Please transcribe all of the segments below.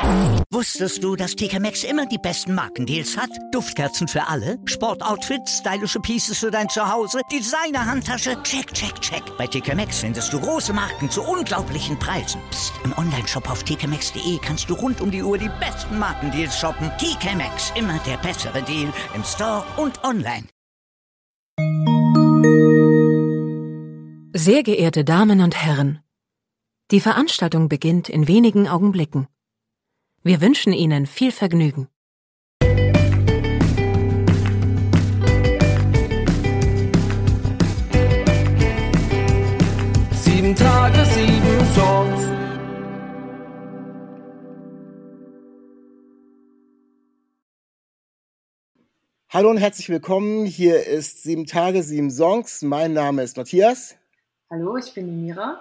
Wusstest du, dass TK Maxx immer die besten Markendeals hat? Duftkerzen für alle, Sportoutfits, stylische Pieces für dein Zuhause, Designer-Handtasche, check, check, check. Bei TK Maxx findest du große Marken zu unglaublichen Preisen. Psst. Im Onlineshop auf tkmaxx.de kannst du rund um die Uhr die besten Markendeals shoppen. TK Maxx, immer der bessere Deal im Store und online. Sehr geehrte Damen und Herren, die Veranstaltung beginnt in wenigen Augenblicken. Wir wünschen Ihnen viel Vergnügen. 7 Tage, 7 Songs. Hallo und herzlich willkommen. Hier ist 7 Tage, 7 Songs. Mein Name ist Matthias. Hallo, ich bin die Mira.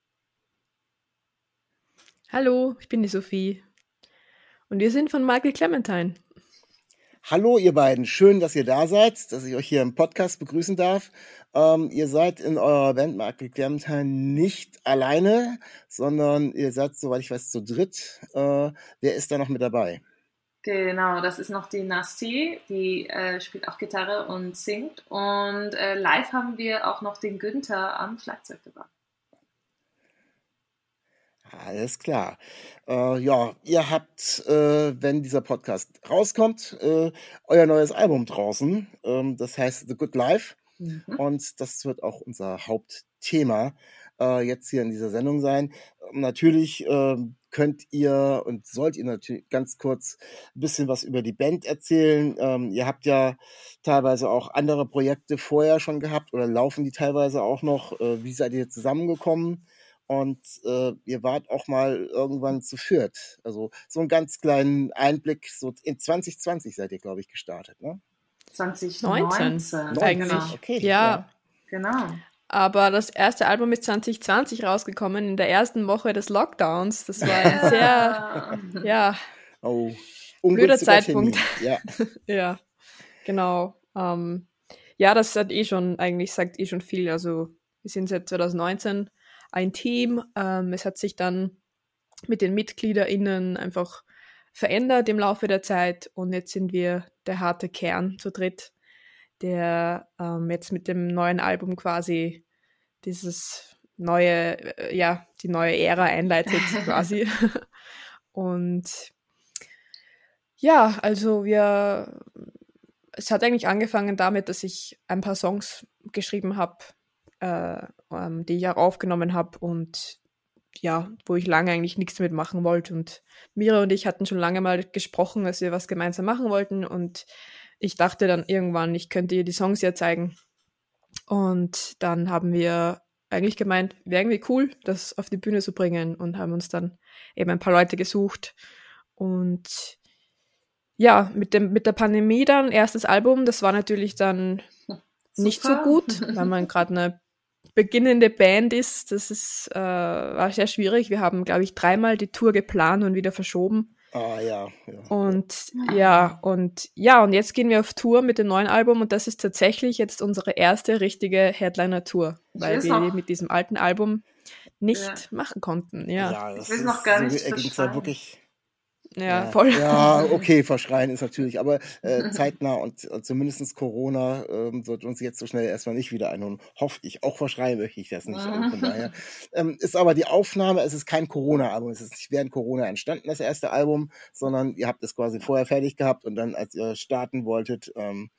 Hallo, ich bin die Sophie. Und wir sind von Michael Clementine. Hallo ihr beiden, schön, dass ihr da seid, dass ich euch hier im Podcast begrüßen darf. Ihr seid in eurer Band Michael Clementine nicht alleine, sondern ihr seid, soweit ich weiß, zu dritt. Wer ist da noch mit dabei? Genau, das ist noch die Nasty, die spielt auch Gitarre und singt. Und live haben wir auch noch den Günther am Schlagzeug dabei. Alles klar. Ja, ihr habt, wenn dieser Podcast rauskommt, euer neues Album draußen. Das heißt The Good Life. Und das wird auch unser Hauptthema jetzt hier in dieser Sendung sein. Natürlich könnt ihr und sollt ihr natürlich ganz kurz ein bisschen was über die Band erzählen. Ihr habt ja teilweise auch andere Projekte vorher schon gehabt oder laufen die teilweise auch noch. Wie seid ihr zusammengekommen? Und ihr wart auch mal irgendwann zu viert. Also so einen ganz kleinen Einblick. So in 2020 seid ihr, glaube ich, gestartet, ne? 2019 eigentlich. Okay, ja. Genau. Aber das erste Album ist 2020 rausgekommen, in der ersten Woche des Lockdowns. Das war ein sehr, blöder Zeitpunkt. Ja. Ja, genau. Ja, das hat sagt schon viel. Also wir sind seit 2019 ein Team. Es hat sich dann mit den MitgliederInnen einfach verändert im Laufe der Zeit und jetzt sind wir der harte Kern zu dritt, der jetzt mit dem neuen Album quasi dieses neue, die neue Ära einleitet quasi. Und ja, also es hat eigentlich angefangen damit, dass ich ein paar Songs geschrieben habe, die ich auch aufgenommen habe und ja, wo ich lange eigentlich nichts mitmachen wollte. Und Mira und ich hatten schon lange mal gesprochen, dass wir was gemeinsam machen wollten. Und ich dachte dann irgendwann, ich könnte ihr die Songs ja zeigen. Und dann haben wir eigentlich gemeint, wäre irgendwie cool, das auf die Bühne zu bringen und haben uns dann eben ein paar Leute gesucht. Und ja, mit der Pandemie dann, erstes Album, das war natürlich dann nicht so gut, weil man gerade eine beginnende Band ist. Das war sehr schwierig. Wir haben, glaube ich, 3-mal die Tour geplant und wieder verschoben. Ja. Und jetzt gehen wir auf Tour mit dem neuen Album und das ist tatsächlich jetzt unsere erste richtige Headliner-Tour, weil wir mit diesem alten Album nicht machen konnten. Ja, ich will noch gar nicht verschreien. Wirklich. Ja, voll. Ja, okay, verschreien ist natürlich, aber zeitnah und zumindest Corona wird uns jetzt so schnell erstmal nicht wieder einholen. Hoffe ich. Auch verschreien möchte ich das nicht. Also von daher ist aber die Aufnahme, es ist kein Corona-Album, es ist nicht während Corona entstanden, das erste Album, sondern ihr habt es quasi vorher fertig gehabt und dann, als ihr starten wolltet, ging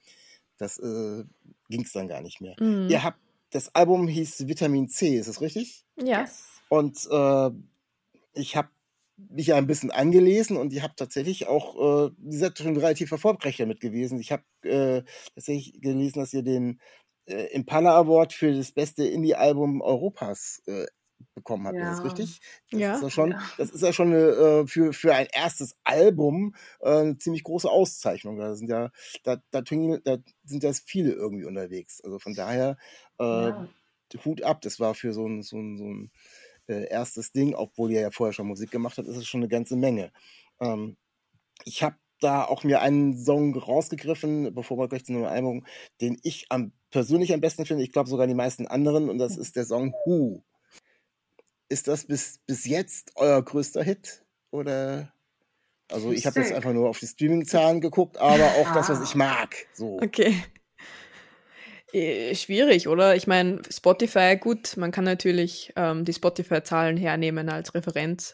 es dann gar nicht mehr. Das Album hieß Vitamin C, ist das richtig? Ja. Und ich habe mich ein bisschen angelesen und ich habe tatsächlich auch, ihr seid schon relativ erfolgreich damit gewesen. Ich habe tatsächlich gelesen, dass ihr den Impala Award für das beste Indie-Album Europas bekommen habt. Ja. Ist das richtig? Ja. Das ist ja schon für ein erstes Album eine ziemlich große Auszeichnung. Da sind ja viele irgendwie unterwegs. Also von daher Hut ab. Das war für so ein erstes Ding, obwohl ihr ja vorher schon Musik gemacht habt, ist es schon eine ganze Menge. Ich habe da auch mir einen Song rausgegriffen, bevor wir gleich zu einem Album, den ich persönlich am besten finde, ich glaube sogar die meisten anderen, und das ist der Song Who. Ist das bis jetzt euer größter Hit? Oder Also ich habe jetzt einfach nur auf die Streaming-Zahlen geguckt, aber auch das, was ich mag. So. Okay. Schwierig, oder? Ich meine, Spotify, gut, man kann natürlich die Spotify-Zahlen hernehmen als Referenz.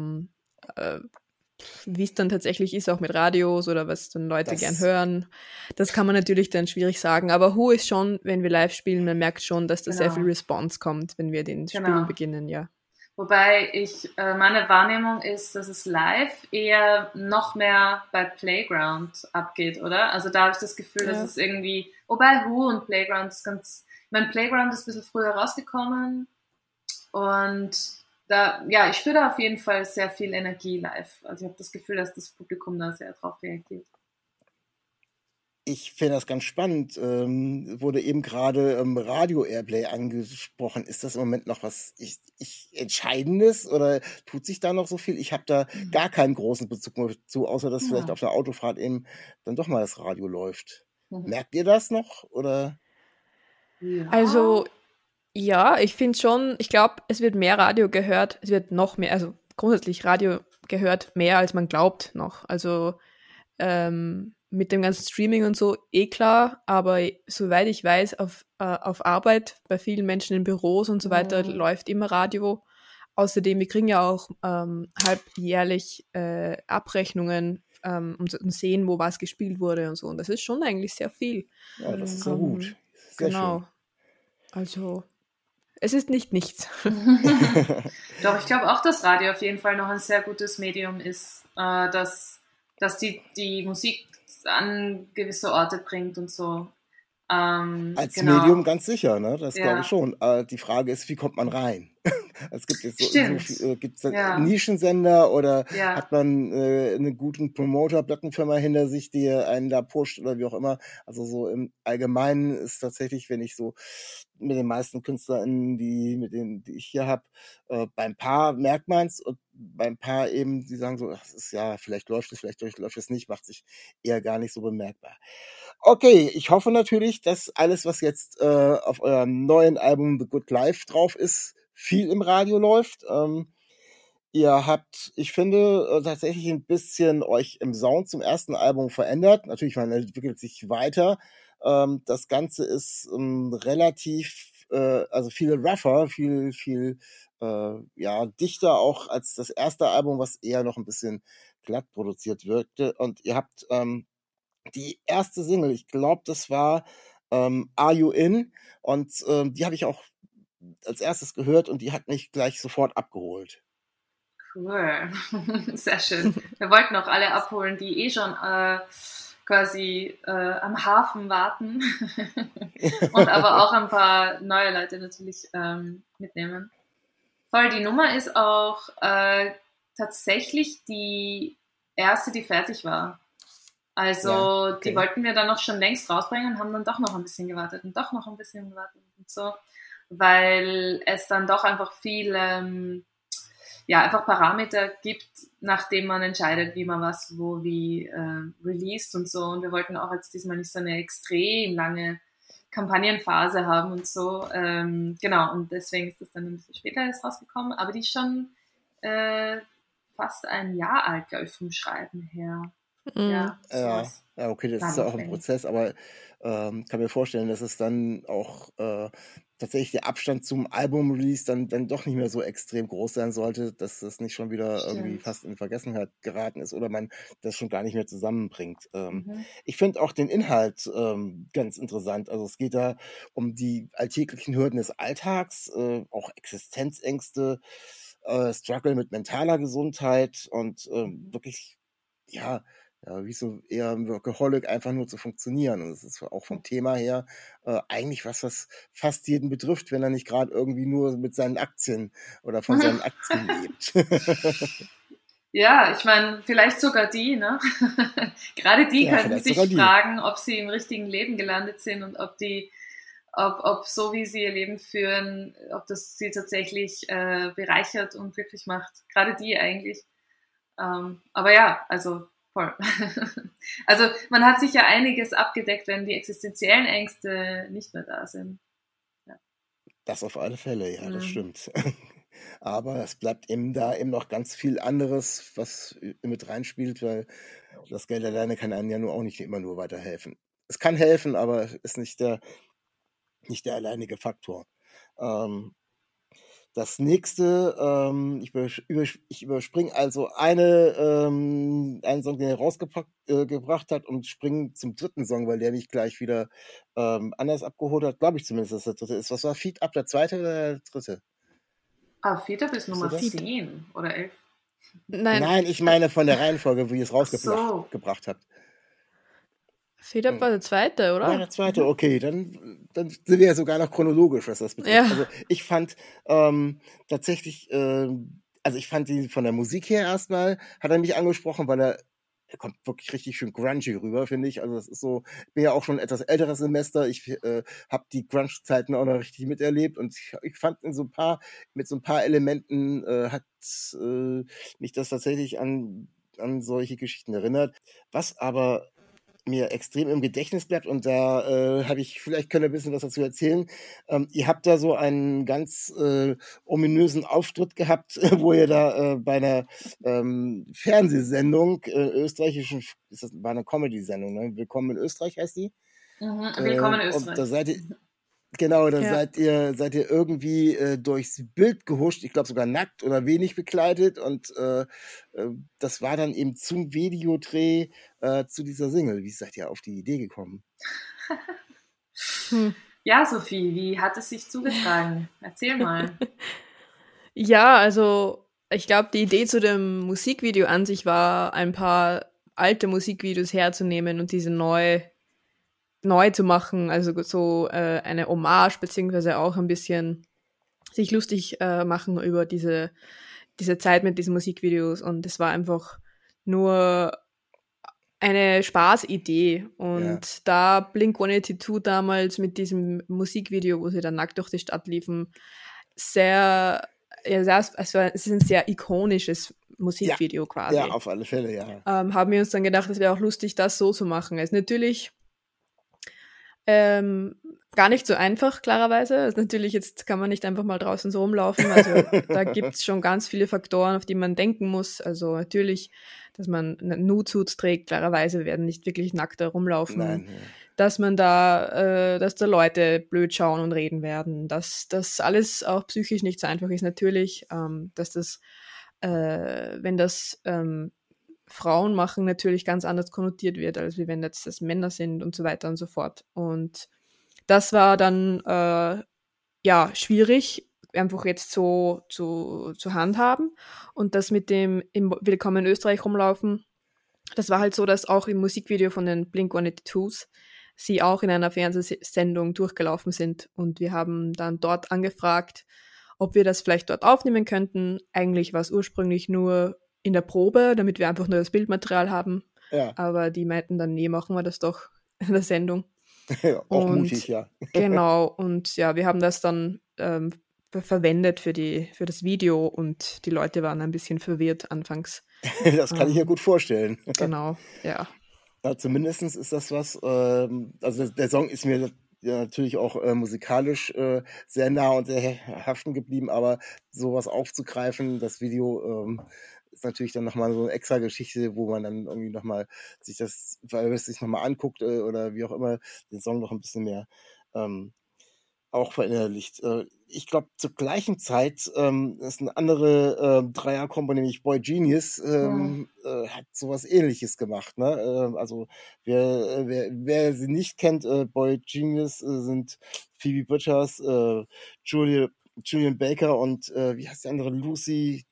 Wie es dann tatsächlich ist, auch mit Radios oder was dann Leute gern hören, das kann man natürlich dann schwierig sagen. Aber Who ist schon, wenn wir live spielen, man merkt schon, dass da sehr viel Response kommt, wenn wir den Spielen beginnen, ja. Wobei meine Wahrnehmung ist, dass es live eher noch mehr bei Playground abgeht, oder? Also da habe ich das Gefühl, dass es irgendwie, wobei Who und Playground ist ganz, ich meine, Playground ist ein bisschen früher rausgekommen und da, ja, ich spüre da auf jeden Fall sehr viel Energie live. Also ich habe das Gefühl, dass das Publikum da sehr drauf reagiert. Ich finde das ganz spannend. Wurde eben gerade Radio-Airplay angesprochen. Ist das im Moment noch was Entscheidendes oder tut sich da noch so viel? Ich habe da gar keinen großen Bezug mehr zu, außer dass vielleicht auf der Autofahrt eben dann doch mal das Radio läuft. Merkt ihr das noch? Oder? Ja. Also, ja, ich finde schon, ich glaube, es wird mehr Radio gehört, es wird noch mehr, also grundsätzlich Radio gehört mehr, als man glaubt noch. Also, mit dem ganzen Streaming und so, klar, aber soweit ich weiß, auf Arbeit, bei vielen Menschen in Büros und so weiter, läuft immer Radio. Außerdem, wir kriegen ja auch halbjährlich Abrechnungen und sehen, wo was gespielt wurde und so. Und das ist schon eigentlich sehr viel. Ja, das ist sehr gut. Sehr genau. Schön. Also, es ist nicht nichts. Doch, ich glaube auch, dass Radio auf jeden Fall noch ein sehr gutes Medium ist, dass die Musik an gewisse Orte bringt und so. Als Medium ganz sicher, ne? Das glaube ich schon. Die Frage ist, wie kommt man rein? Es gibt jetzt gibt's Nischensender oder hat man einen guten Promoter, Plattenfirma hinter sich, die einen da pusht oder wie auch immer. Also so im Allgemeinen ist tatsächlich, wenn ich so mit den meisten KünstlerInnen, die ich hier habe, beim Paar merkt man es und beim Paar eben, die sagen so, das ist vielleicht läuft es nicht, macht sich eher gar nicht so bemerkbar. Okay, ich hoffe natürlich, dass alles, was jetzt auf eurem neuen Album The Good Life drauf ist, viel im Radio läuft. Ihr habt, ich finde, tatsächlich ein bisschen euch im Sound zum ersten Album verändert. Natürlich, man entwickelt sich weiter. Das Ganze ist relativ, also viel rougher, viel dichter auch als das erste Album, was eher noch ein bisschen glatt produziert wirkte. Und ihr habt die erste Single, ich glaube, das war Are You In? Und die habe ich auch als erstes gehört und die hat mich gleich sofort abgeholt. Cool, sehr schön. Wir wollten auch alle abholen, die schon quasi am Hafen warten und aber auch ein paar neue Leute natürlich mitnehmen. Voll, die Nummer ist auch tatsächlich die erste, die fertig war. Also die wollten wir dann noch schon längst rausbringen und haben dann doch noch ein bisschen gewartet und doch noch ein bisschen gewartet und so, weil es dann doch einfach viel einfach Parameter gibt, nachdem man entscheidet, wie man was wo wie released und so. Und wir wollten auch jetzt diesmal nicht so eine extrem lange Kampagnenphase haben und so. Genau, und deswegen ist das dann ein bisschen später erst rausgekommen. Aber die ist schon fast ein Jahr alt, glaube ich, vom Schreiben her. Ja, okay, das ist ja auch ein Prozess, aber kann mir vorstellen, dass es dann auch tatsächlich der Abstand zum Album-Release dann doch nicht mehr so extrem groß sein sollte, dass das nicht schon wieder irgendwie fast in Vergessenheit geraten ist oder man das schon gar nicht mehr zusammenbringt. Ich finde auch den Inhalt ganz interessant. Also es geht da um die alltäglichen Hürden des Alltags, auch Existenzängste, Struggle mit mentaler Gesundheit und wirklich, wie so eher ein Workaholic einfach nur zu funktionieren. Und das ist auch vom Thema her eigentlich was fast jeden betrifft, wenn er nicht gerade irgendwie nur mit seinen Aktien oder von seinen Aktien lebt. Ja, ich meine, vielleicht sogar die, ne? Gerade die können sich fragen, ob sie im richtigen Leben gelandet sind und ob so wie sie ihr Leben führen, ob das sie tatsächlich bereichert und glücklich macht. Gerade die eigentlich. Aber ja, also voll. Also man hat sich ja einiges abgedeckt, wenn die existenziellen Ängste nicht mehr da sind. Ja. Das auf alle Fälle, ja, das stimmt. Aber es bleibt eben da eben noch ganz viel anderes, was mit reinspielt, weil das Geld alleine kann einem ja nur auch nicht immer nur weiterhelfen. Es kann helfen, aber ist nicht der alleinige Faktor. Das nächste, ich überspringe also einen Song, den er rausgebracht hat, und springe zum dritten Song, weil der mich gleich wieder anders abgeholt hat. Glaube ich zumindest, dass der dritte ist. Was war Feed Up, der zweite oder der dritte? Feed Up ist Nummer 10 oder 11. Nein, ich meine von der Reihenfolge, wie ihr es rausgebracht habt. Feed Up war der zweite, oder? Ja, der zweite, okay, dann sind wir ja sogar noch chronologisch, was das betrifft. Ja. Also ich fand tatsächlich, ich fand die von der Musik her erstmal, hat er mich angesprochen, weil er kommt wirklich richtig schön grungy rüber, finde ich. Also das ist so, ich bin ja auch schon ein etwas älteres Semester, ich habe die Grunge-Zeiten auch noch richtig miterlebt, und ich fand mit so ein paar Elementen hat mich das tatsächlich an solche Geschichten erinnert. Was aber mir extrem im Gedächtnis bleibt, und da vielleicht könnt ihr ein bisschen was dazu erzählen. Ihr habt da so einen ganz ominösen Auftritt gehabt, wo ihr da bei einer Fernsehsendung österreichischen, war eine Comedy-Sendung, ne? Willkommen in Österreich heißt die? Willkommen in Österreich. Und da seid ihr, seid ihr irgendwie durchs Bild gehuscht, ich glaube sogar nackt oder wenig bekleidet, und das war dann eben zum Videodreh zu dieser Single. Wie seid ihr auf die Idee gekommen? Ja, Sophie, wie hat es sich zugetragen? Erzähl mal. Ja, also ich glaube, die Idee zu dem Musikvideo an sich war, ein paar alte Musikvideos herzunehmen und diese neu zu machen, also so eine Hommage, beziehungsweise auch ein bisschen sich lustig machen über diese Zeit mit diesen Musikvideos, und es war einfach nur eine Spaßidee, und da Blink-182 damals mit diesem Musikvideo, wo sie dann nackt durch die Stadt liefen, es ist ein sehr ikonisches Musikvideo quasi. Ja, auf alle Fälle, ja. Haben wir uns dann gedacht, es wäre auch lustig, das so zu machen. Es ist natürlich gar nicht so einfach, klarerweise. Also natürlich, jetzt kann man nicht einfach mal draußen so rumlaufen. Also da gibt es schon ganz viele Faktoren, auf die man denken muss. Also natürlich, dass man Nude-Suits trägt, klarerweise, wir werden nicht wirklich nackt da rumlaufen. Nein, ja. Dass da Leute blöd schauen und reden werden. Dass das alles auch psychisch nicht so einfach ist, natürlich. Dass das, wenn das Frauen machen, natürlich ganz anders konnotiert wird, als wenn jetzt das Männer sind und so weiter und so fort. Und das war dann schwierig, einfach jetzt so zu handhaben. Und das mit dem im Willkommen in Österreich rumlaufen, das war halt so, dass auch im Musikvideo von den Blink-182s sie auch in einer Fernsehsendung durchgelaufen sind. Und wir haben dann dort angefragt, ob wir das vielleicht dort aufnehmen könnten. Eigentlich war es ursprünglich nur in der Probe, damit wir einfach nur das Bildmaterial haben. Ja. Aber die meinten dann, nee, machen wir das doch in der Sendung. Ja, auch mutig, ja. Genau, und ja, wir haben das dann verwendet für das Video, und die Leute waren ein bisschen verwirrt anfangs. Das kann ich mir gut vorstellen. Genau, ja. Zumindest ist das was, also der Song ist mir ja natürlich auch musikalisch sehr nah und sehr haften geblieben, aber sowas aufzugreifen, das Video ist natürlich dann nochmal so eine extra Geschichte, wo man dann irgendwie nochmal sich nochmal anguckt oder wie auch immer, den Song noch ein bisschen mehr auch verinnerlicht. Ich glaube, zur gleichen Zeit ist eine andere Dreierkombo, nämlich Boy Genius, hat sowas Ähnliches gemacht. Ne? Also wer sie nicht kennt, Boy Genius sind Phoebe Bridgers, Julian Baker und wie heißt die andere? Lucy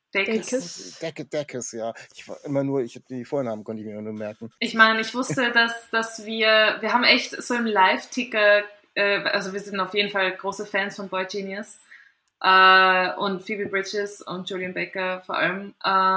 Dacus, ja. Ich habe die Vornamen, konnte ich mir nur merken. Ich meine, ich wusste, dass wir haben echt so im Live-Ticker, also wir sind auf jeden Fall große Fans von Boy Genius und Phoebe Bridgers und Julian Baker vor allem.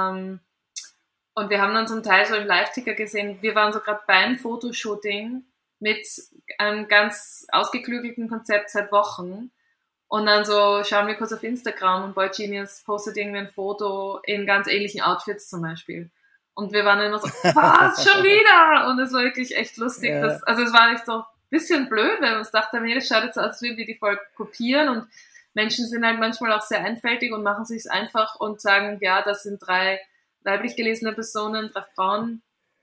Und wir haben dann zum Teil so im Live-Ticker gesehen, wir waren so gerade beim Fotoshooting mit einem ganz ausgeklügelten Konzept seit Wochen. Und dann so schauen wir kurz auf Instagram und Boy Genius postet irgendwie ein Foto in ganz ähnlichen Outfits zum Beispiel. Und wir waren immer so, was, schon wieder? Und es war wirklich echt lustig. Ja. Es war nicht so ein bisschen blöd, weil wir uns dachten, nee, das schaut jetzt so aus, als würden wir die voll kopieren. Und Menschen sind halt manchmal auch sehr einfältig und machen sich's einfach und sagen, ja, das sind 3 weiblich gelesene Personen, 3 Frauen.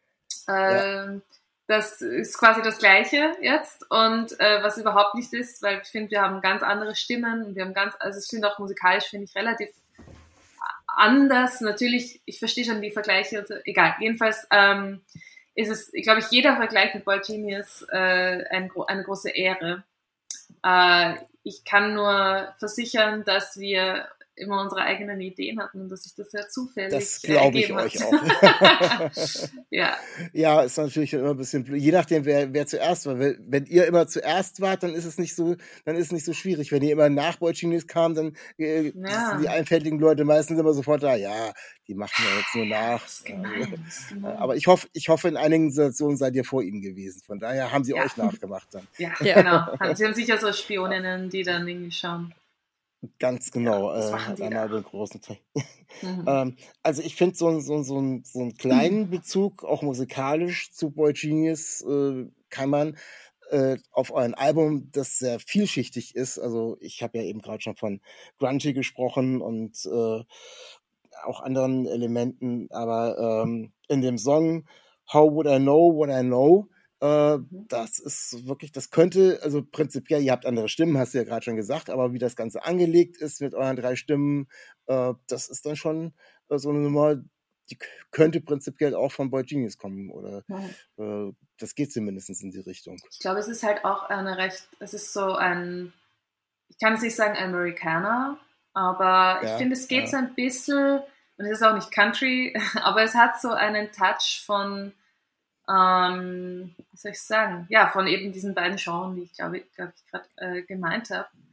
Das ist quasi das Gleiche jetzt und was überhaupt nicht ist, weil ich finde, wir haben ganz andere Stimmen und wir haben also ich finde auch musikalisch, finde ich relativ anders. Natürlich, ich verstehe schon die Vergleiche, und so, egal. Jedenfalls ist es, glaube ich, jeder Vergleich mit Boy Genius eine große Ehre. Ich kann nur versichern, dass wir immer unsere eigenen Ideen hatten und dass sich das sehr zufällig Das glaube ich euch auch. Ja. Ja, ist natürlich immer ein bisschen blöd. Je nachdem, wer zuerst war. Wenn ihr immer zuerst wart, dann ist es nicht so schwierig. Wenn ihr immer nach Boy Genius kam, dann sind die einfältigen Leute meistens immer sofort da. Ja, die machen ja jetzt nur nach. Das ist gemein. Aber ich hoffe, in einigen Situationen seid ihr vor ihnen gewesen. Von daher haben sie euch nachgemacht dann. Ja, genau. Sie haben sicher so Spioninnen, die dann irgendwie schauen. Ganz genau. Das machen die einmal den großen Teil. Also ich finde so einen kleinen Bezug, auch musikalisch zu Boy Genius, kann man auf euren Album, das sehr vielschichtig ist. Also ich habe ja eben gerade schon von Grungy gesprochen und auch anderen Elementen, aber in dem Song How Would I Know What I Know, das ist wirklich, das könnte, also prinzipiell, ihr habt andere Stimmen, hast du ja gerade schon gesagt, aber wie das Ganze angelegt ist mit euren 3 Stimmen, das ist dann schon so eine Nummer, die könnte prinzipiell auch von Boy Genius kommen oder das geht zumindest in die Richtung. Ich glaube, es ist halt auch es ist so ich kann es nicht sagen Amerikaner, aber ich finde, es geht so ein bisschen, und es ist auch nicht Country, aber es hat so einen Touch von wie soll ich sagen? Ja, von eben diesen beiden Genres, die ich glaube ich gerade gemeint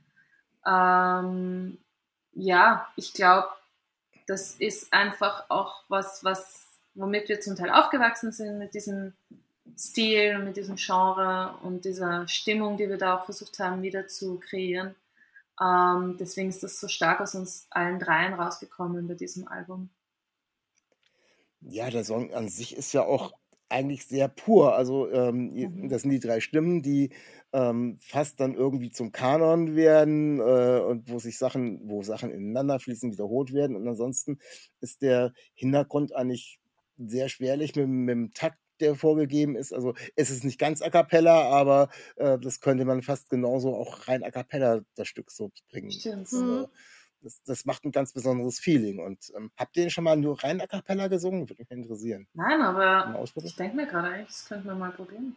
habe. Ja, ich glaube, das ist einfach auch was, womit wir zum Teil aufgewachsen sind, mit diesem Stil und mit diesem Genre und dieser Stimmung, die wir da auch versucht haben, wieder zu kreieren. Deswegen ist das so stark aus uns allen 3 rausgekommen bei diesem Album. Ja, der Song an sich ist ja auch eigentlich sehr pur. Also das sind die 3 Stimmen, die fast dann irgendwie zum Kanon werden und wo Sachen ineinander fließen, wiederholt werden. Und ansonsten ist der Hintergrund eigentlich sehr schwerlich mit dem Takt, der vorgegeben ist. Also es ist nicht ganz a cappella, aber das könnte man fast genauso auch rein a cappella das Stück so bringen. Stimmt. Das macht ein ganz besonderes Feeling. Und habt ihr den schon mal nur rein a cappella gesungen? Würde mich interessieren. Nein, aber ich denke mir gerade eigentlich, das könnten wir mal probieren.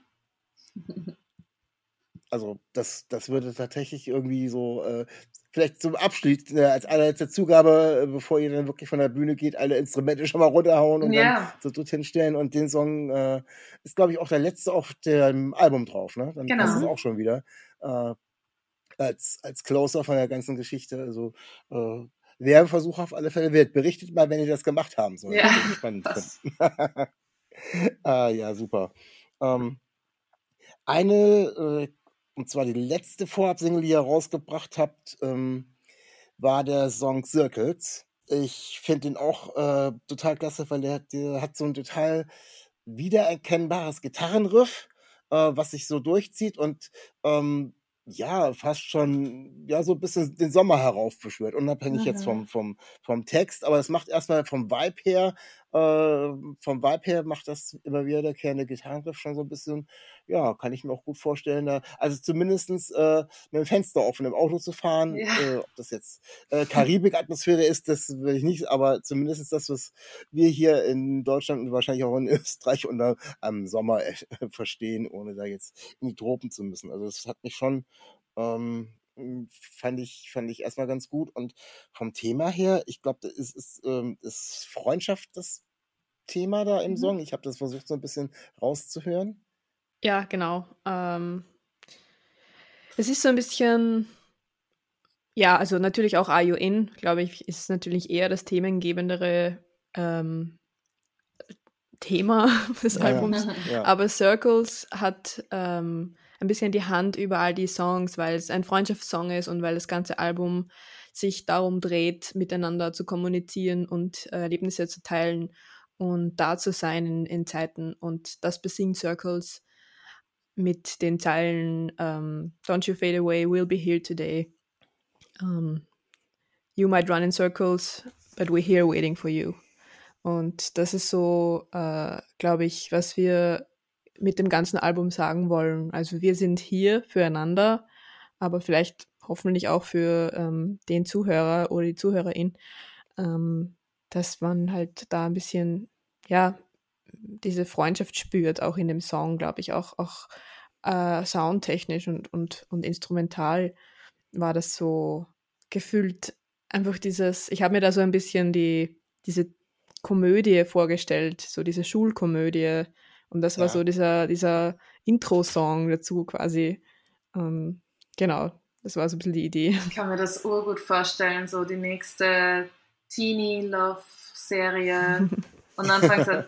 Also das würde tatsächlich irgendwie so, vielleicht zum Abschied, als allerletzte Zugabe, bevor ihr dann wirklich von der Bühne geht, alle Instrumente schon mal runterhauen und dann so dorthin stellen. Und den Song ist, glaube ich, auch der letzte auf dem Album drauf. Ne? Dann passt es auch schon wieder. Als Closer von der ganzen Geschichte. Also Werbeversuch auf alle Fälle wert. Berichtet mal, wenn ihr das gemacht haben sollt. Ja, spannend finden. Ja, super. Und zwar die letzte Vorab-Single, die ihr rausgebracht habt, war der Song Circles. Ich finde den auch total klasse, weil der hat so ein total wiedererkennbares Gitarrenriff, was sich so durchzieht und ja, fast schon, ja, so ein bisschen den Sommer heraufbeschwört, unabhängig jetzt vom Text, aber es macht erstmal vom Vibe her macht das immer wieder der Gitarrenriff schon so ein bisschen, ja, kann ich mir auch gut vorstellen, also zumindestens mit dem Fenster offen im Auto zu fahren, ob das jetzt Karibik-Atmosphäre ist, das will ich nicht, aber zumindest das, was wir hier in Deutschland und wahrscheinlich auch in Österreich unter am Sommer verstehen, ohne da jetzt in die Tropen zu müssen. Also das hat mich schon fand ich erstmal ganz gut. Und vom Thema her, ich glaube, ist Freundschaft das Thema da im Song. Ich habe das versucht, so ein bisschen rauszuhören. Ja, genau. Es ist so ein bisschen, ja, also natürlich auch Are You In, glaube ich, ist natürlich eher das themengebendere Thema des Albums. Ja. Aber Circles hat ein bisschen die Hand über all die Songs, weil es ein Freundschaftssong ist und weil das ganze Album sich darum dreht, miteinander zu kommunizieren und Erlebnisse zu teilen und da zu sein in Zeiten. Und das besingt Circles mit den Zeilen Don't you fade away, we'll be here today. You might run in circles, but we're here waiting for you. Und das ist so, glaube ich, was wir mit dem ganzen Album sagen wollen. Also wir sind hier füreinander, aber vielleicht hoffentlich auch für den Zuhörer oder die Zuhörerin, dass man halt da ein bisschen, ja, diese Freundschaft spürt, auch in dem Song, glaube ich, auch soundtechnisch und instrumental war das so gefühlt einfach ich habe mir da so ein bisschen diese Komödie vorgestellt, so diese Schulkomödie, und das war so dieser Intro-Song dazu quasi. Genau, das war so ein bisschen die Idee. Ich kann mir das urgut vorstellen, so die nächste Teenie-Love-Serie und dann fängt so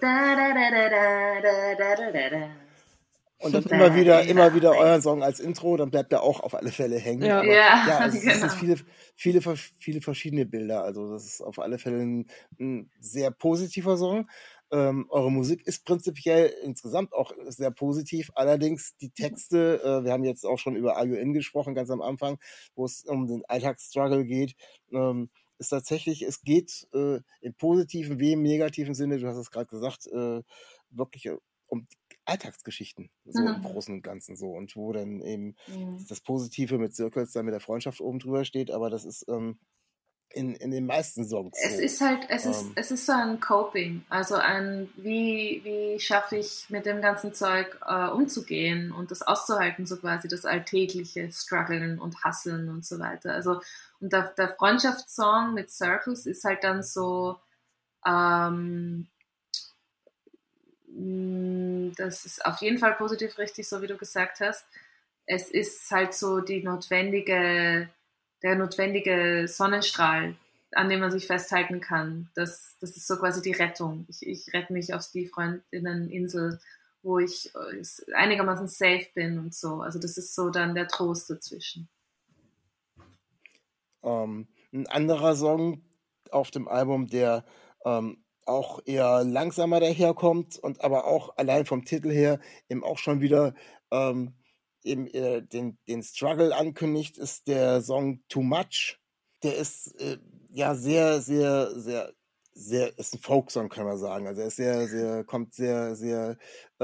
und dann immer wieder euren Song als Intro, dann bleibt er auch auf alle Fälle hängen. Ja, aber, also genau. es sind viele verschiedene Bilder. Also das ist auf alle Fälle ein sehr positiver Song. Eure Musik ist prinzipiell insgesamt auch sehr positiv. Allerdings die Texte, wir haben jetzt auch schon über Are You In gesprochen, ganz am Anfang, wo es um den Alltagsstruggle geht, ist tatsächlich, es geht im positiven wie im negativen Sinne, du hast es gerade gesagt, wirklich um Alltagsgeschichten, so im Großen und Ganzen so. Und wo dann eben das Positive mit Circles dann mit der Freundschaft oben drüber steht, aber das ist in den meisten Songs Es so. ist halt, es ist so ein Coping, also wie schaffe ich mit dem ganzen Zeug umzugehen und das auszuhalten, so quasi das alltägliche Struggeln und Hustlen und so weiter. Also, und der Freundschaftssong mit Circles ist halt dann so, das ist auf jeden Fall positiv richtig, so wie du gesagt hast. Es ist halt so der notwendige Sonnenstrahl, an dem man sich festhalten kann. Das ist so quasi die Rettung. Ich rette mich auf die Freundinneninsel, wo ich einigermaßen safe bin und so. Also das ist so dann der Trost dazwischen. Ein anderer Song auf dem Album, der auch eher langsamer daherkommt und aber auch allein vom Titel her eben auch schon wieder eben den Struggle ankündigt, ist der Song Too Much. Der ist ja sehr, sehr, sehr, sehr, ist ein Folksong, kann man sagen. Also er ist kommt sehr, sehr,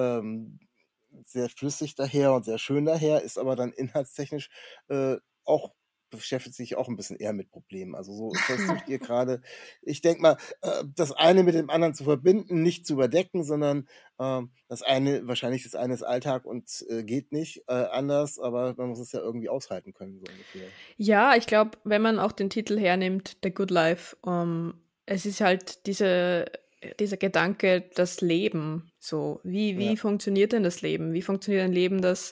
sehr flüssig daher und sehr schön daher, ist aber dann inhaltstechnisch auch beschäftigt sich auch ein bisschen eher mit Problemen. Also so versucht ihr gerade, ich denke mal, das eine mit dem anderen zu verbinden, nicht zu überdecken, sondern das eine ist Alltag und geht nicht anders, aber man muss es ja irgendwie aushalten können, so ungefähr. Ja, ich glaube, wenn man auch den Titel hernimmt, The Good Life, es ist halt dieser Gedanke, das Leben, so, wie funktioniert denn das Leben? Wie funktioniert ein Leben, das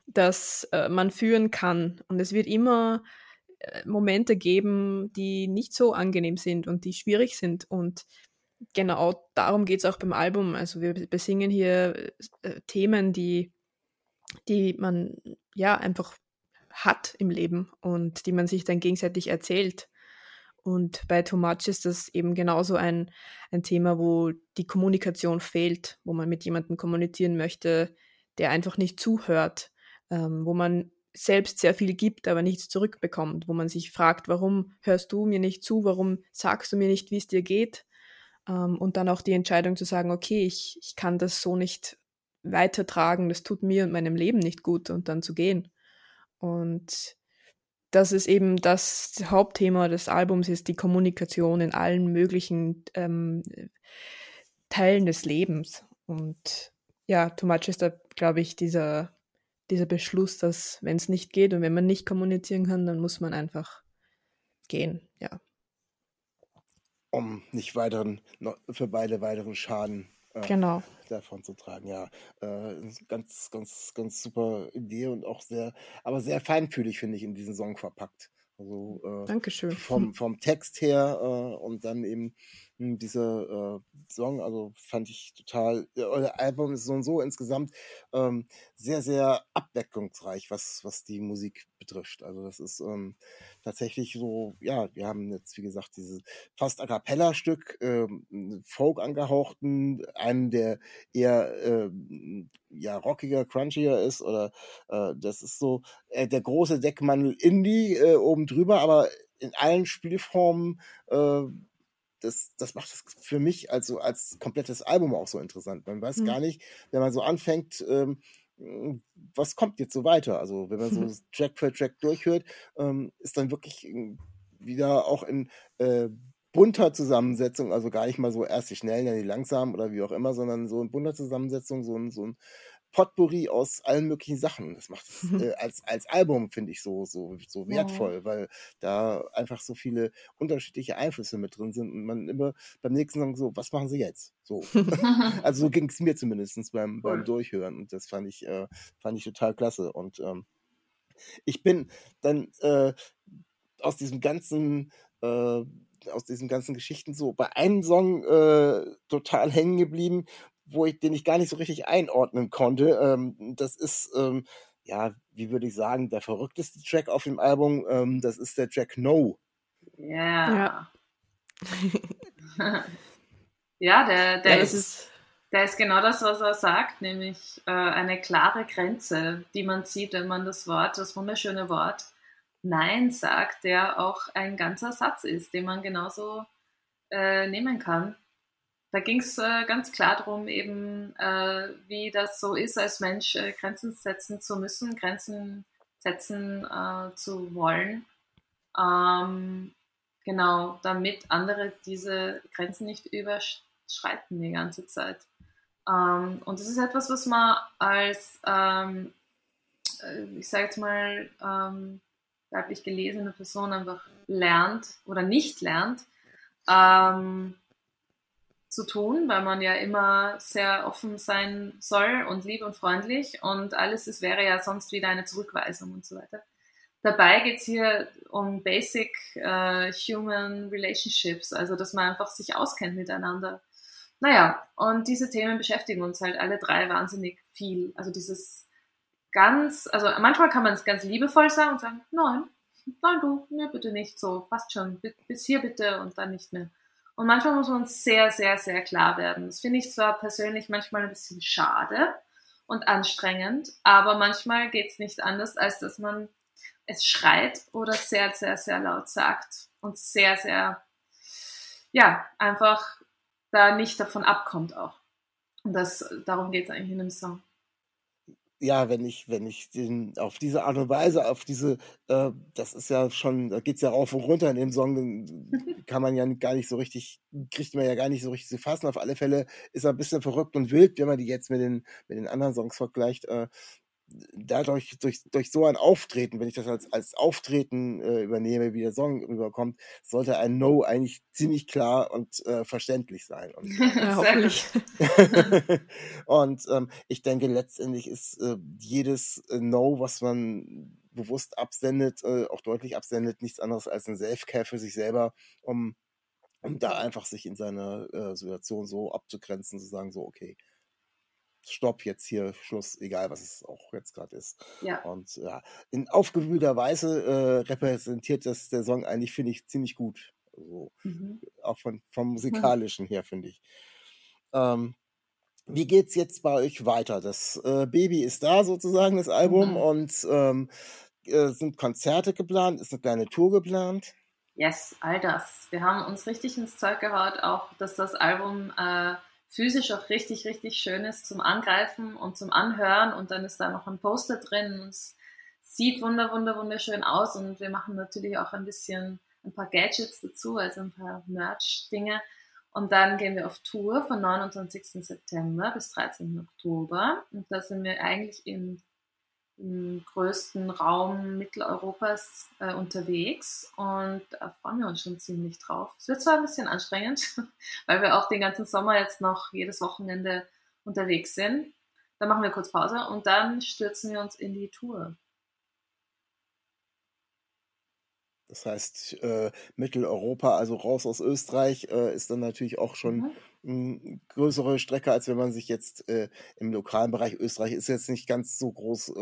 man führen kann? Und es wird immer Momente geben, die nicht so angenehm sind und die schwierig sind. Und genau darum geht es auch beim Album. Also wir besingen hier Themen, die man ja einfach hat im Leben und die man sich dann gegenseitig erzählt. Und bei Too Much ist das eben genauso ein Thema, wo die Kommunikation fehlt, wo man mit jemandem kommunizieren möchte, der einfach nicht zuhört, wo man selbst sehr viel gibt, aber nichts zurückbekommt, wo man sich fragt, warum hörst du mir nicht zu, warum sagst du mir nicht, wie es dir geht? Und dann auch die Entscheidung zu sagen, okay, ich kann das so nicht weitertragen, das tut mir und meinem Leben nicht gut, und dann zu gehen. Und das ist eben das Hauptthema des Albums, ist die Kommunikation in allen möglichen Teilen des Lebens. Und ja, Too Much ist da, glaube ich, dieser Beschluss, dass wenn es nicht geht und wenn man nicht kommunizieren kann, dann muss man einfach gehen, ja. Um nicht für beide weiteren Schaden Genau. davon zu tragen, ja. Ganz, ganz, ganz super Idee und auch sehr feinfühlig, finde ich, in diesen Song verpackt. Also Dankeschön. vom Text her und dann eben dieser Song, also fand ich total, euer Album ist so und so insgesamt sehr, sehr abwechslungsreich, was die Musik betrifft. Also das ist tatsächlich so, ja, wir haben jetzt, wie gesagt, dieses fast A Cappella-Stück, Folk angehauchten, einen, der eher ja, rockiger, crunchier ist, oder das ist so der große Deckmantel Indie oben drüber, aber in allen Spielformen das macht das für mich also als komplettes Album auch so interessant. Man weiß gar nicht, wenn man so anfängt, was kommt jetzt so weiter. Also wenn man so Track für Track durchhört, ist dann wirklich wieder auch in bunter Zusammensetzung, also gar nicht mal so erst die schnellen, dann die langsamen oder wie auch immer, sondern so in bunter Zusammensetzung, so ein Potpourri aus allen möglichen Sachen. Das macht es als Album, finde ich, so wertvoll, weil da einfach so viele unterschiedliche Einflüsse mit drin sind und man immer beim nächsten Song so, was machen sie jetzt? So. Also so ging es mir zumindest beim Durchhören, und das fand ich total klasse. Und ich bin dann aus diesen ganzen Geschichten so bei einem Song total hängen geblieben, den ich gar nicht so richtig einordnen konnte. Das ist, ja, wie würde ich sagen, der verrückteste Track auf dem Album. Das ist der Track No. Ja. Ja, der ist genau das, was er sagt, nämlich eine klare Grenze, die man sieht, wenn man das wunderschöne Wort Nein sagt, der auch ein ganzer Satz ist, den man genauso nehmen kann. Da ging es ganz klar darum, eben wie das so ist, als Mensch Grenzen setzen zu müssen, Grenzen setzen zu wollen. Genau, damit andere diese Grenzen nicht überschreiten die ganze Zeit. Und das ist etwas, was man als, ich sage jetzt mal, weiblich gelesene Person einfach lernt oder nicht lernt, zu tun, weil man ja immer sehr offen sein soll und lieb und freundlich, und alles wäre ja sonst wieder eine Zurückweisung und so weiter. Dabei geht es hier um basic human relationships, also dass man einfach sich auskennt miteinander. Naja, und diese Themen beschäftigen uns halt alle drei wahnsinnig viel. Also also manchmal kann man es ganz liebevoll sagen und sagen, nein du, ne, bitte nicht so, passt schon, bis hier bitte und dann nicht mehr. Und manchmal muss man sehr, sehr, sehr klar werden. Das finde ich zwar persönlich manchmal ein bisschen schade und anstrengend, aber manchmal geht es nicht anders, als dass man es schreit oder sehr, sehr, sehr laut sagt und sehr, sehr, ja, einfach da nicht davon abkommt auch. Und darum geht es eigentlich in dem Song. Ja, wenn ich auf diese Art und Weise, das ist ja schon, da geht's ja rauf und runter in dem Song, dann kann man ja gar nicht so richtig, kriegt man ja gar nicht so richtig zu fassen. Auf alle Fälle ist er ein bisschen verrückt und wild, wenn man die jetzt mit den anderen Songs vergleicht. Dadurch, durch so ein Auftreten, wenn ich das als Auftreten übernehme, wie der Song rüberkommt, sollte ein No eigentlich ziemlich klar und verständlich sein. Und, Ja, hoffentlich. und ich denke, letztendlich ist jedes No, was man bewusst absendet, auch deutlich absendet, nichts anderes als ein Self-Care für sich selber, um da einfach sich in seiner Situation so abzugrenzen, zu sagen, so, okay, Stopp, jetzt hier, Schluss, egal was es auch jetzt gerade ist. Ja. Und ja, in aufgewühlter Weise repräsentiert das der Song eigentlich, finde ich, ziemlich gut. Also, auch vom Musikalischen her, finde ich. Wie geht's jetzt bei euch weiter? Das Baby ist da sozusagen, das Album, und sind Konzerte geplant? Ist eine kleine Tour geplant? Yes, all das. Wir haben uns richtig ins Zeug gehaut, auch dass das Album physisch auch richtig, richtig schön ist zum Angreifen und zum Anhören, und dann ist da noch ein Poster drin und es sieht wunderschön aus, und wir machen natürlich auch ein paar Gadgets dazu, also ein paar Merch-Dinge, und dann gehen wir auf Tour von 29. September bis 13. Oktober, und da sind wir eigentlich im größten Raum Mitteleuropas unterwegs, und da freuen wir uns schon ziemlich drauf. Es wird zwar ein bisschen anstrengend, weil wir auch den ganzen Sommer jetzt noch jedes Wochenende unterwegs sind. Dann machen wir kurz Pause und dann stürzen wir uns in die Tour. Das heißt, Mitteleuropa, also raus aus Österreich, ist dann natürlich auch schon eine größere Strecke, als wenn man sich jetzt im lokalen Bereich, Österreich ist jetzt nicht ganz so groß,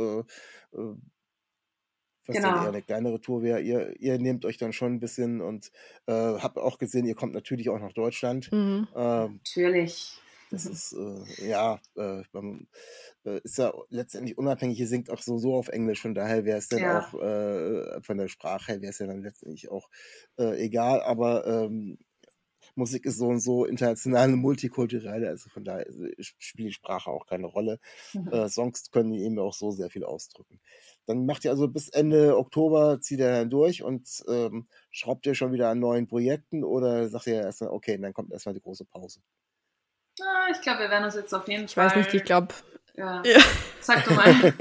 was dann eher Genau. eine kleinere Tour wäre. Ihr nehmt euch dann schon ein bisschen und habt auch gesehen, ihr kommt natürlich auch nach Deutschland. Mhm. Natürlich. Das ist, man ist ja letztendlich unabhängig, ihr singt auch so auf Englisch, von daher wäre es dann Ja. auch, von der Sprache her wäre es ja dann letztendlich auch egal, aber Musik ist so und so international und multikulturell, also von daher spielt die Sprache auch keine Rolle. Songs können die eben auch so sehr viel ausdrücken. Dann macht ihr also bis Ende Oktober, zieht ihr dann durch und schraubt ihr schon wieder an neuen Projekten oder sagt ihr erstmal, okay, dann kommt erstmal die große Pause? Ich glaube, wir werden uns jetzt auf jeden Ich Fall. weiß nicht, ich glaube, Ja. Ja. Sag du mal.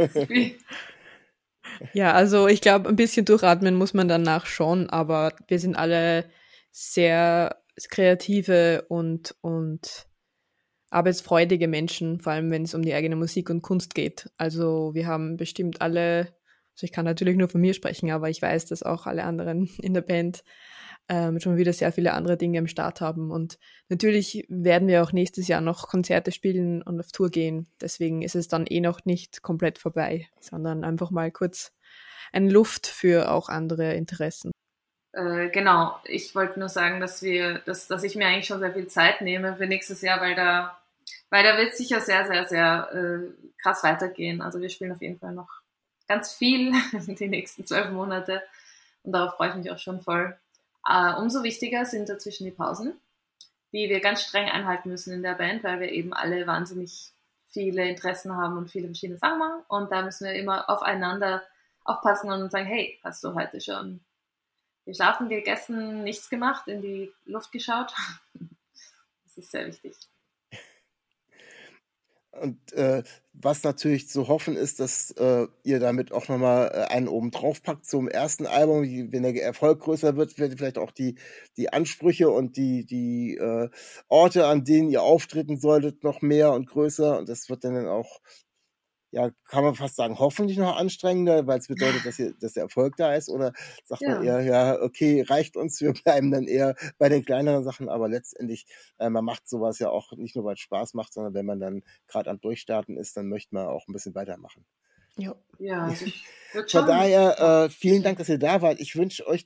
ja, also ich glaube, ein bisschen durchatmen muss man danach schon, aber wir sind alle sehr kreative und arbeitsfreudige Menschen, vor allem wenn es um die eigene Musik und Kunst geht. Also wir haben bestimmt alle, also ich kann natürlich nur von mir sprechen, aber ich weiß, dass auch alle anderen in der Band schon wieder sehr viele andere Dinge am Start haben. Und natürlich werden wir auch nächstes Jahr noch Konzerte spielen und auf Tour gehen. Deswegen ist es dann noch nicht komplett vorbei, sondern einfach mal kurz eine Luft für auch andere Interessen. Genau, ich wollte nur sagen, dass ich mir eigentlich schon sehr viel Zeit nehme für nächstes Jahr, weil da wird es sicher sehr, sehr, sehr krass weitergehen. Also wir spielen auf jeden Fall noch ganz viel die nächsten 12 Monate und darauf freue ich mich auch schon voll. Umso wichtiger sind dazwischen die Pausen, die wir ganz streng einhalten müssen in der Band, weil wir eben alle wahnsinnig viele Interessen haben und viele verschiedene Sachen machen. Und da müssen wir immer aufeinander aufpassen und sagen, hey, hast du heute schon geschlafen, gegessen, nichts gemacht, in die Luft geschaut? Das ist sehr wichtig. Und was natürlich zu hoffen ist, dass ihr damit auch nochmal einen oben drauf packt zum ersten Album. Wenn der Erfolg größer wird, werden vielleicht auch die Ansprüche und die Orte, an denen ihr auftreten solltet, noch mehr und größer. Und das wird dann auch, ja, kann man fast sagen, hoffentlich noch anstrengender, weil es bedeutet, dass der Erfolg da ist. Oder sagt man eher, ja, okay, reicht uns, wir bleiben dann eher bei den kleineren Sachen. Aber letztendlich, man macht sowas ja auch nicht nur, weil es Spaß macht, sondern wenn man dann gerade am Durchstarten ist, dann möchte man auch ein bisschen weitermachen. Ja, also ich würde Von schon. daher, vielen Dank, dass ihr da wart. Ich wünsche euch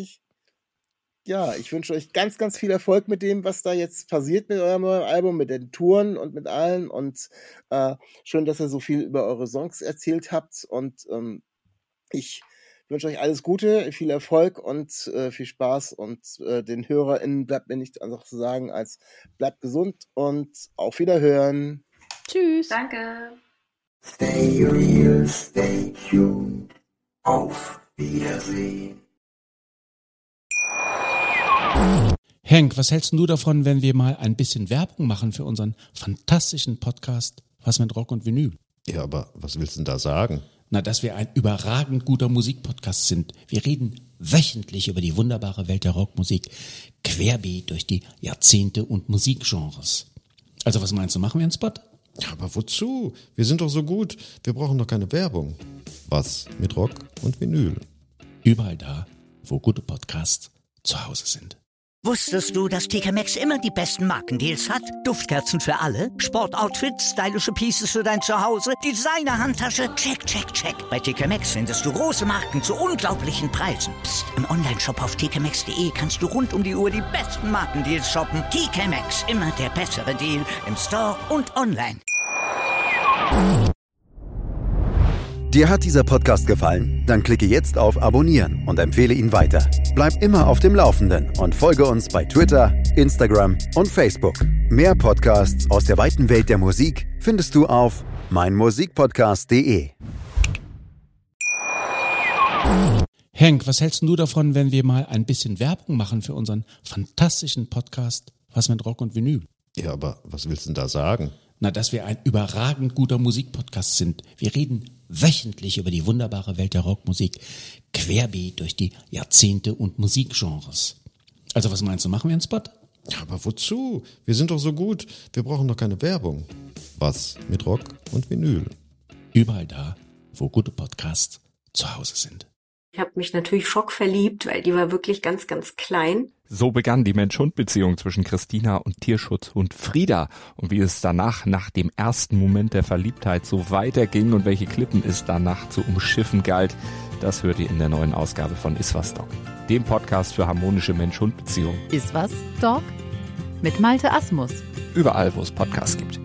ganz, ganz viel Erfolg mit dem, was da jetzt passiert mit eurem neuen Album, mit den Touren und mit allen. Und schön, dass ihr so viel über eure Songs erzählt habt. Und ich wünsche euch alles Gute, viel Erfolg und viel Spaß. Und den HörerInnen bleibt mir nichts anderes zu sagen als bleibt gesund und auf Wiederhören. Tschüss. Danke. Stay real, stay tuned. Auf Wiedersehen. Henk, was hältst du davon, wenn wir mal ein bisschen Werbung machen für unseren fantastischen Podcast Was mit Rock und Vinyl? Ja, aber was willst du denn da sagen? Na, dass wir ein überragend guter Musikpodcast sind. Wir reden wöchentlich über die wunderbare Welt der Rockmusik, querbeet durch die Jahrzehnte und Musikgenres. Also was meinst du, machen wir einen Spot? Ja, aber wozu? Wir sind doch so gut. Wir brauchen doch keine Werbung. Was mit Rock und Vinyl? Überall da, wo gute Podcasts zu Hause sind. Wusstest du, dass TK Maxx immer die besten Markendeals hat? Duftkerzen für alle, Sportoutfits, stylische Pieces für dein Zuhause, Designer-Handtasche, check, check, check. Bei TK Maxx findest du große Marken zu unglaublichen Preisen. Psst. Im Onlineshop auf tkmaxx.de kannst du rund um die Uhr die besten Markendeals shoppen. TK Maxx, immer der bessere Deal im Store und online. Dir hat dieser Podcast gefallen? Dann klicke jetzt auf Abonnieren und empfehle ihn weiter. Bleib immer auf dem Laufenden und folge uns bei Twitter, Instagram und Facebook. Mehr Podcasts aus der weiten Welt der Musik findest du auf meinmusikpodcast.de. Henk, was hältst du davon, wenn wir mal ein bisschen Werbung machen für unseren fantastischen Podcast Was mit Rock und Vinyl? Ja, aber was willst du denn da sagen? Na, dass wir ein überragend guter Musikpodcast sind. Wir reden wöchentlich über die wunderbare Welt der Rockmusik, querbeet durch die Jahrzehnte und Musikgenres. Also was meinst du, machen wir einen Spot? Ja, aber wozu? Wir sind doch so gut. Wir brauchen doch keine Werbung. Was mit Rock und Vinyl? Überall da, wo gute Podcasts zu Hause sind. Ich habe mich natürlich schockverliebt, weil die war wirklich ganz, ganz klein. So begann die Mensch-Hund-Beziehung zwischen Christina und Tierschutzhund Frieda. Und wie es danach, nach dem ersten Moment der Verliebtheit, so weiterging und welche Klippen es danach zu umschiffen galt, das hört ihr in der neuen Ausgabe von Iswas Dog, dem Podcast für harmonische Mensch-Hund-Beziehungen. Iswas Dog? Mit Malte Asmus. Überall, wo es Podcasts gibt.